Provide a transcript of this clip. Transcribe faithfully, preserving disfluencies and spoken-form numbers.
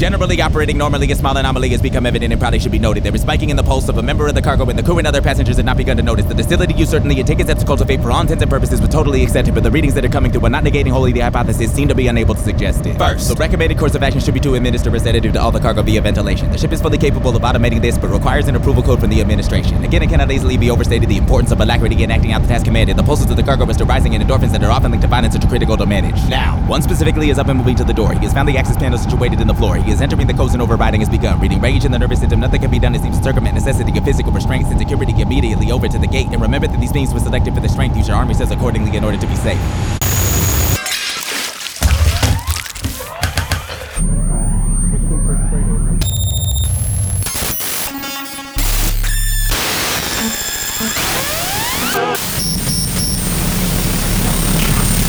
Generally operating normally, a small anomaly has become evident and probably should be noted. There is spiking in the pulse of a member of the cargo when the crew and other passengers had not begun to notice. The docility you certainly had taken steps to cultivate for all intents and purposes was totally accepted, but the readings that are coming through while not negating wholly the hypothesis seem to be unable to suggest it. First, the recommended course of action should be to administer a sedative to all the cargo via ventilation. The ship is fully capable of automating this, but requires an approval code from the administration. Again, it cannot easily be overstated the importance of alacrity in acting out the task commanded. The pulses of the cargo must are rising in endorphins that are often linked to violence which are critical to manage. Now, one specifically is up and moving to the door. He has found the access panel situated in the floor. He is entering the codes and overriding has begun. Reading rage and the nervous system, nothing can be done. It seems to circumvent necessity of physical restraints and security immediately over to the gate. And remember that these beings were selected for the strength. Use your armor says accordingly in order to be safe.